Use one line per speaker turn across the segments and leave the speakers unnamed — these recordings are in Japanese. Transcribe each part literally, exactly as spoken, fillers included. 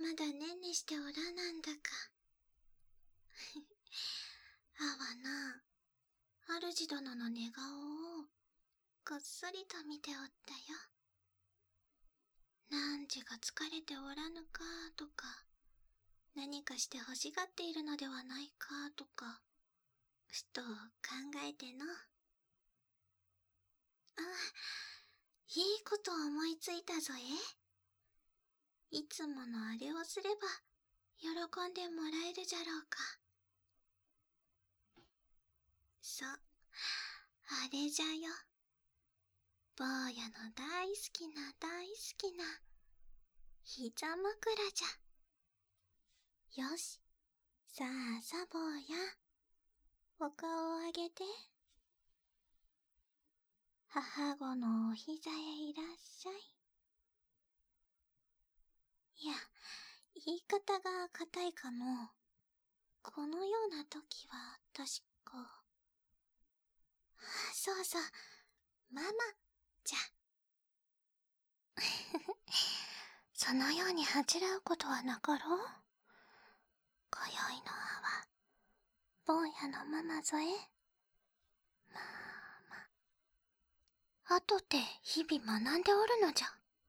まだねんねしておらなんだか。あはな、主殿の寝顔をこっそりと見ておったよ。なんじが疲れておらぬかとか、何かして欲しがっているのではないかとか、ふと考えての。あ、いいこと思いついたぞえ。いつものあれをすれば、喜んでもらえるじゃろうか。そう、あれじゃよ。坊やの大好きな大好きな、膝枕じゃ。よし、さあさ坊や、お顔をあげて。母子のお膝へいらっしゃい。いや、言い方が硬いかの。このような時は、確か。そうそう、ママ、じゃ。そのように恥じらうことはなかろう。今宵の葉は、坊やのママぞえ。まあま。あとて日々学んでおるのじゃ。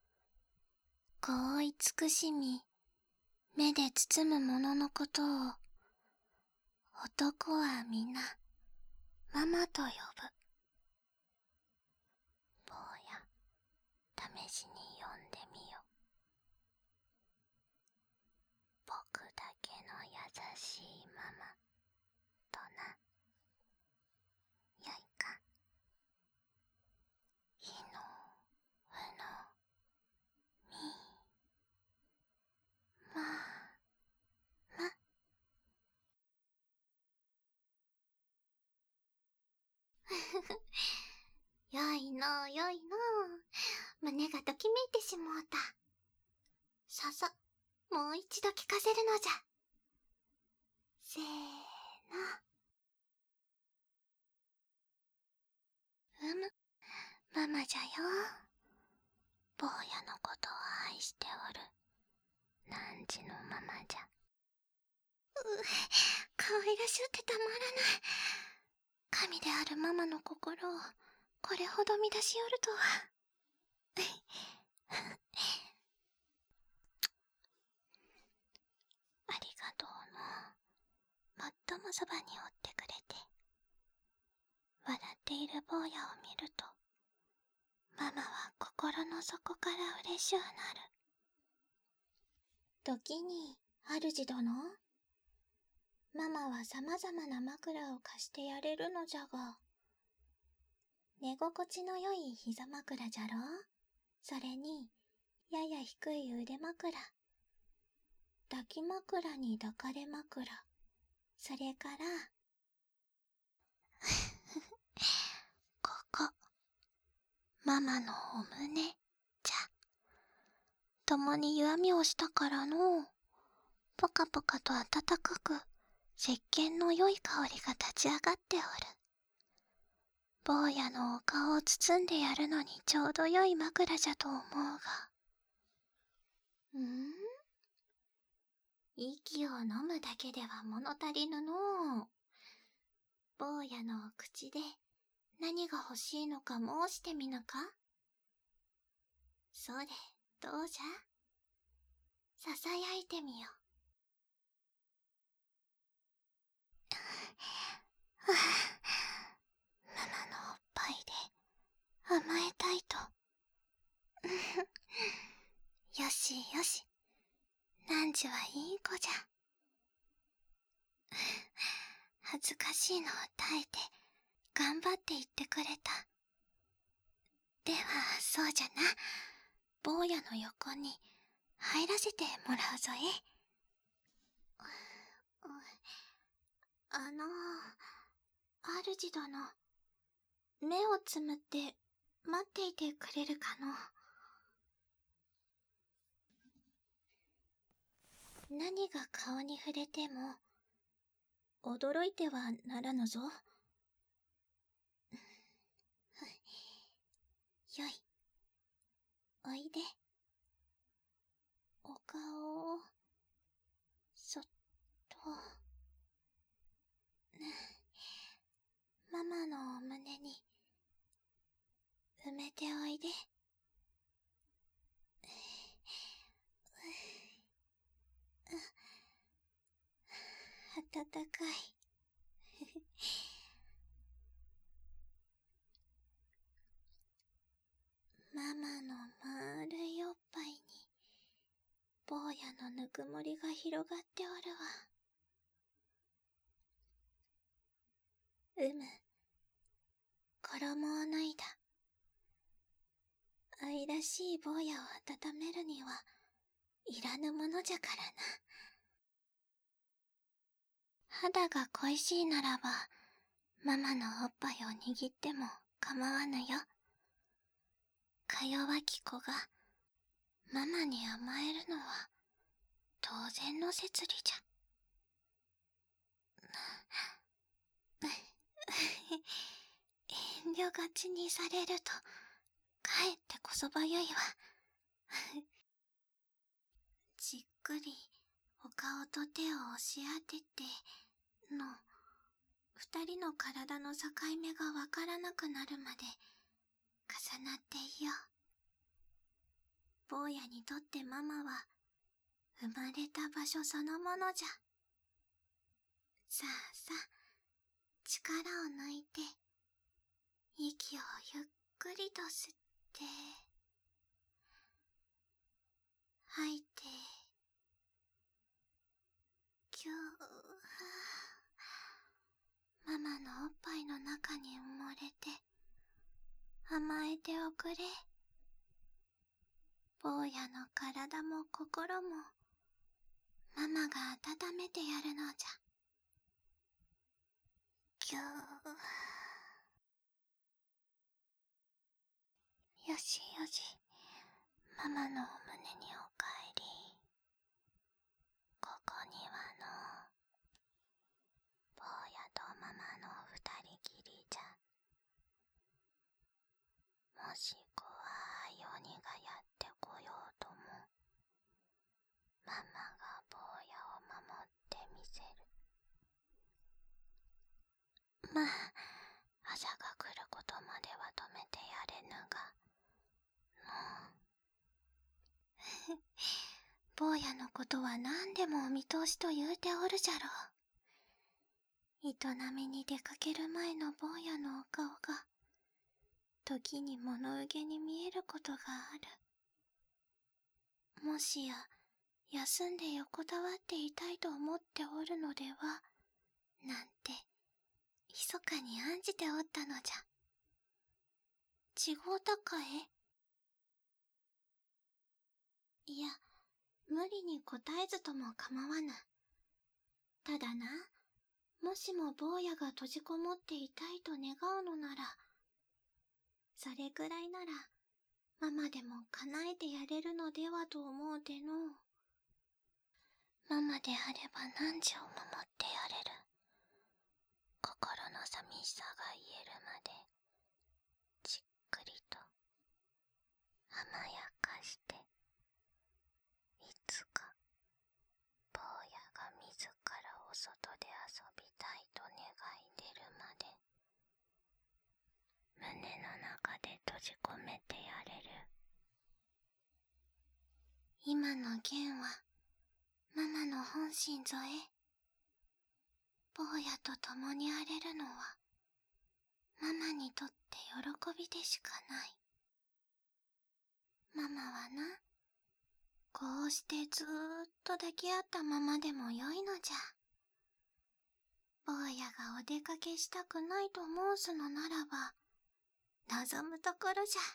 こう慈しみ、目で包む者のことを、男は皆、ママと呼ぶ。坊や、試しに読んでみよ。僕だけの優しいママ、とな。よいか。ひの、ふの、み、ま、ま。ふふ。よいのよいの。胸がときめいてしもうた。ささ、もう一度聞かせるのじゃ。せーの。うむ、ママじゃよ。坊やのことを愛しておる。なんじのママじゃ。う、可愛らしゅうてたまらない。神であるママの心を、これほど乱しおるとは。ありがとうの。もっともそばにおってくれて。笑っている坊やを見ると、ママは心の底から嬉しゅうなる。時に、主殿、ママは様々な枕を貸してやれるのじゃが、寝心地の良い膝枕じゃろ。それに、やや低い腕枕。抱き枕に抱かれ枕。それから、ここ、ママのお胸、じゃ。共に湯あみをしたからの、ぽかぽかと暖かく、石鹸の良い香りが立ち上がっておる。坊やのお顔を包んでやるのにちょうど良い枕じゃと思うが。ん？息を飲むだけでは物足りぬのう。坊やのお口で何が欲しいのか申してみぬか？それ、どうじゃ？ささやいてみよ。ママのおっぱいで甘えたいと。よしよし。なんじはいい子じゃ。恥ずかしいのを耐えて、頑張って言ってくれた。では、そうじゃな。坊やの横に入らせてもらうぞえ。あの、主殿、目をつむって待っていてくれるかの。何が顔に触れても、驚いてはならぬぞ。よい。おいで。お顔をママのお胸に埋めておいで。暖かい。ママの丸いおっぱいに坊やのぬくもりが広がっておるわ。うむ、衣を脱いだ。愛らしい坊やを温めるにはいらぬものじゃからな。肌が恋しいならば、ママのおっぱいを握っても構わぬよ。か弱き子がママに甘えるのは当然の摂理じゃ。遠慮がちにされるとかえってこそばゆいわ。じっくりお顔と手を押し当てての二人の体の境目がわからなくなるまで重なっていよう。坊やにとってママは生まれた場所そのものじゃ。さあさあ、力を抜いて息をゆっくりと吸って吐いて、ぎゅー。ママのおっぱいの中に埋もれて甘えておくれ。坊やの体も心もママが温めてやるのじゃ。ぎゅー。よしよし、ママのお胸におかえり。ここにはの坊やとママの二人きりじゃ。もし怖い鬼がやってこようとも、ママが坊やを守ってみせる。まあ、朝が来ることまでは止めてやれぬが、の坊やのことは何でもお見通しと言うておるじゃろう。営みに出かける前の坊やのお顔が、時に物憂げに見えることがある。もしや、休んで横たわっていたいと思っておるのでは、なんて、密かに案じておったのじゃ。違うたかえ？いや、無理に答えずとも構わぬ。ただな、もしも坊やが閉じこもっていたいと願うのなら、それくらいなら、ママでも叶えてやれるのではと思うての。ママであれば何時を守ってやれる。心の寂しさが癒えるまで、じっくりと、甘やかして、いつか、坊やが自らお外で遊びたいと願い出るまで、胸の中で閉じ込めてやれる。今の弦は、ママの本心ぞえ。坊やと共にあれるのは、ママにとって喜びでしかない。ママはな、こうしてずーっと抱き合ったままでもよいのじゃ。坊やがお出かけしたくないと申すのならば、望むところじゃ。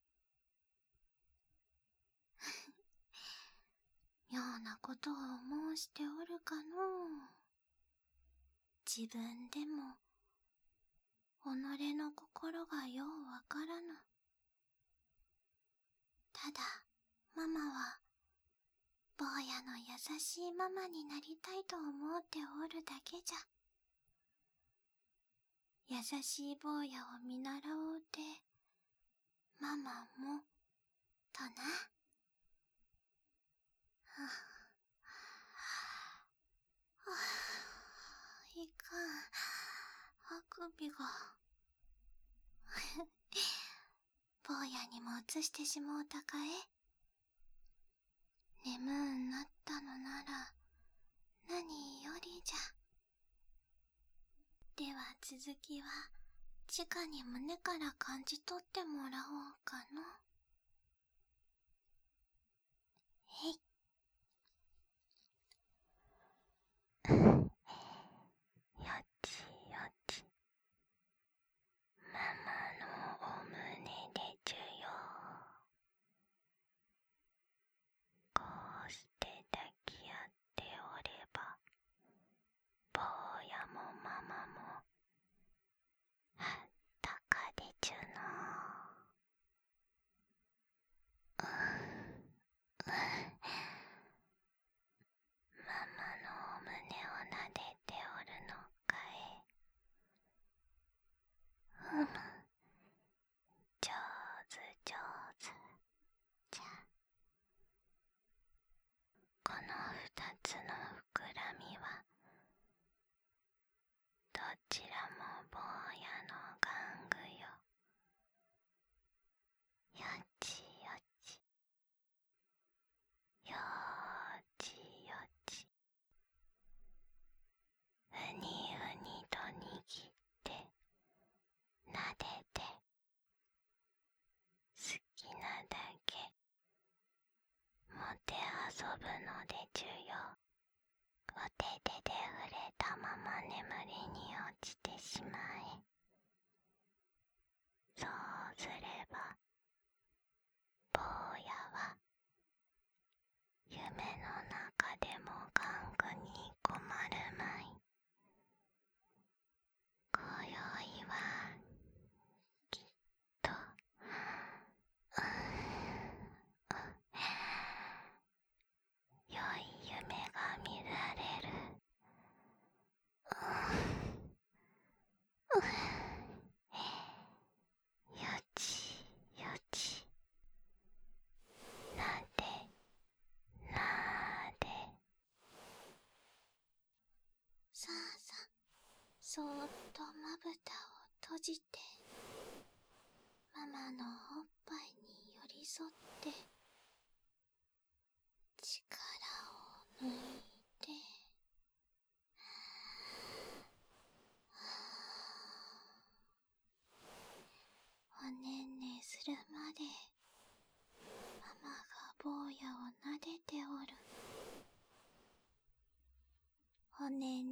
妙なことを申しておるかのう。自分でも、己の心がようわからぬ。ただ、ママは、坊やの優しいママになりたいと思っておるだけじゃ。優しい坊やを見習おうて、ママも、とな。はあ、はあ、いかん。あくびが。 にも移してしもうたかえ。眠うんなったのなら何よりじゃ。では続きは直に胸から感じ取ってもらおうかの。へい。よちよち。ママのお胸でちゅよ。こうして抱き合っておれば、坊やもママもあったかでちゅの。うんうんママのお胸をなでておるのかえ。ふむ、上手上手じゃ。この二つの膨らみはどちらも坊やの玩具よ。よちよちよちよち。うにうにと握ってなでて、好きなだけもて遊ぶのでちゅよ。お手手で触れたまま眠りに落ちてしまえ。そうすれば坊やは夢の中でも玩具に困るまい。今宵はきっと、うん良い夢が見られる。うん、よちよち。なでなで。さあさあ、そーっとまぶたを閉じて、ママのおっぱいに寄り添って力を抜いて、おねんねするまでママが坊やをなでておる。おねん